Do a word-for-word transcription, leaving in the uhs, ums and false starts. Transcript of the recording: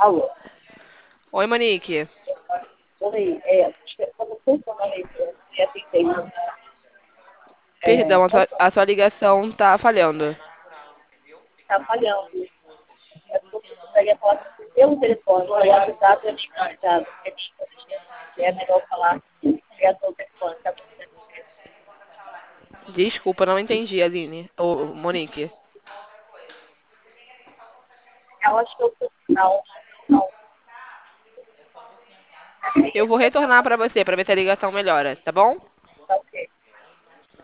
Alô, Oi, Monique. oi, é, quando foi quando eu me atendei, é, Perdão, a pode sua, a sua ligação tá falhando. estar falhando. É porque eu gostaria de falar pelo telefone, eu ia ajudar para mim, já, é melhor falar é pelo telefone, tá bom? Desculpa, não entendi, Aline. Ô, Monique. Eu acho que eu não, não, Eu vou retornar pra você pra ver se a ligação melhora, tá bom?